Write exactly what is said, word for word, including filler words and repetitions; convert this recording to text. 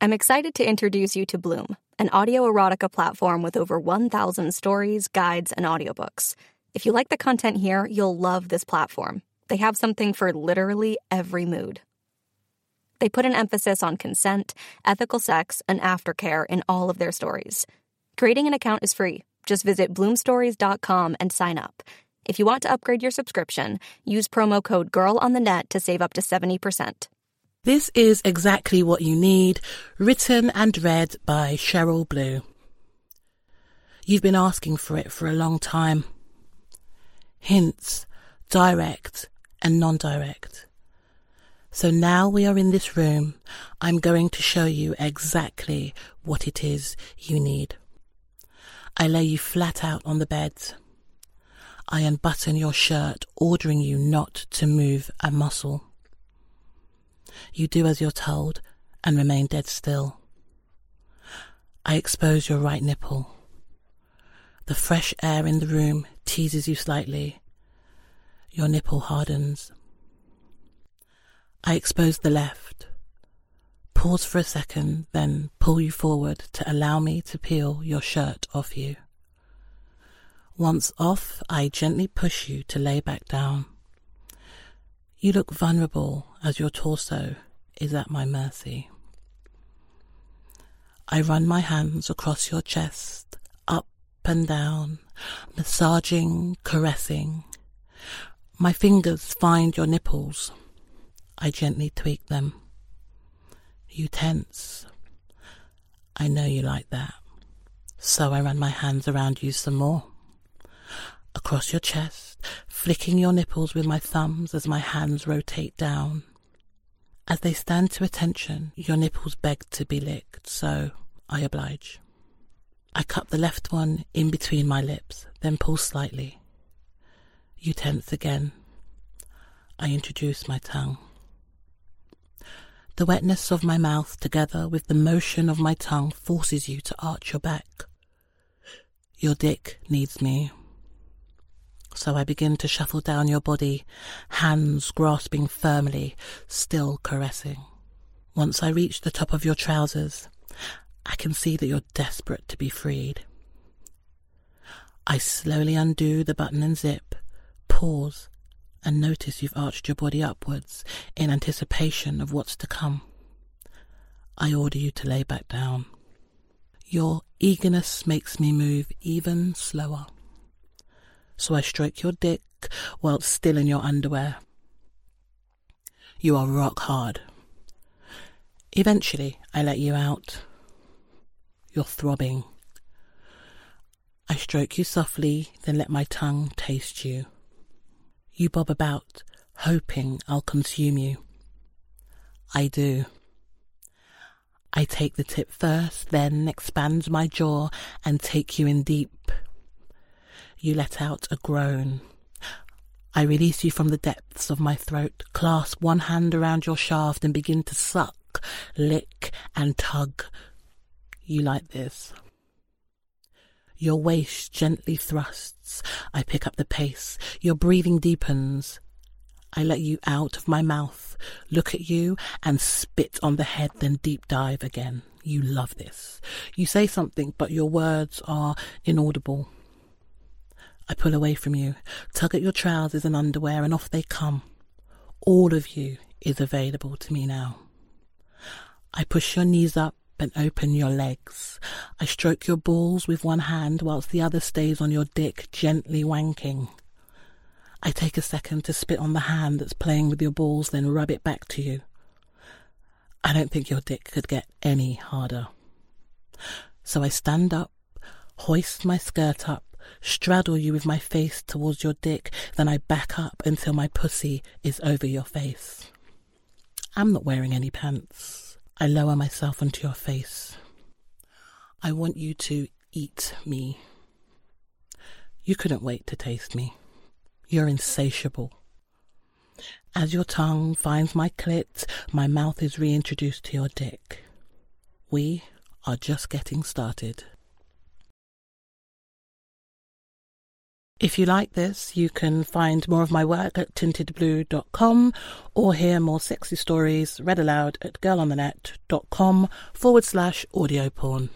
I'm excited to introduce you to Bloom, an audio erotica platform with over one thousand stories, guides, and audiobooks. If you like the content here, you'll love this platform. They have something for literally every mood. They put an emphasis on consent, ethical sex, and aftercare in all of their stories. Creating an account is free. Just visit bloom stories dot com and sign up. If you want to upgrade your subscription, use promo code GIRLONTHENET to save up to seventy percent. This is Exactly What You Need, written and read by Cheryl Blue. You've been asking for it for a long time. Hints, direct and non-direct. So now we are in this room, I'm going to show you exactly what it is you need. I lay you flat out on the bed. I unbutton your shirt, ordering you not to move a muscle. You do as you're told and remain dead still. I expose your right nipple. The fresh air in the room teases you slightly. Your nipple hardens. I expose the left. Pause for a second, then pull you forward to allow me to peel your shirt off you. Once off, I gently push you to lay back down. You look vulnerable as your torso is at my mercy. I run my hands across your chest, up and down, massaging, caressing. My fingers find your nipples. I gently tweak them. You tense. I know you like that. So I run my hands around you some more. Across your chest, flicking your nipples with my thumbs as my hands rotate down. As they stand to attention, your nipples beg to be licked, so I oblige. I cup the left one in between my lips, then pull slightly. You tense again. I introduce my tongue. The wetness of my mouth together with the motion of my tongue forces you to arch your back. Your dick needs me. So I begin to shuffle down your body, hands grasping firmly, still caressing. Once I reach the top of your trousers, I can see that you're desperate to be freed. I slowly undo the button and zip, pause, and notice you've arched your body upwards in anticipation of what's to come. I order you to lay back down. Your eagerness makes me move even slower. So I stroke your dick while it's still in your underwear. You are rock hard. Eventually, I let you out. You're throbbing. I stroke you softly, then let my tongue taste you. You bob about, hoping I'll consume you. I do. I take the tip first, then expand my jaw and take you in deep. You let out a groan. I release you from the depths of my throat, clasp one hand around your shaft and begin to suck, lick and tug. You like this. Your waist gently thrusts. I pick up the pace. Your breathing deepens. I let you out of my mouth, look at you and spit on the head, then deep dive again. You love this. You say something, but your words are inaudible. I pull away from you, tug at your trousers and underwear, and off they come. All of you is available to me now. I push your knees up and open your legs. I stroke your balls with one hand whilst the other stays on your dick, gently wanking. I take a second to spit on the hand that's playing with your balls, then rub it back to you. I don't think your dick could get any harder. So I stand up, hoist my skirt up, straddle you with my face towards your dick, then I back up until my pussy is over your face. I'm not wearing any pants. I lower myself onto your face. I want you to eat me. You couldn't wait to taste me. You're insatiable. As your tongue finds my clit, my mouth is reintroduced to your dick. We are just getting started. If you like this, you can find more of my work at tinted blue dot com or hear more sexy stories read aloud at girlonthenet.com forward slash audio porn.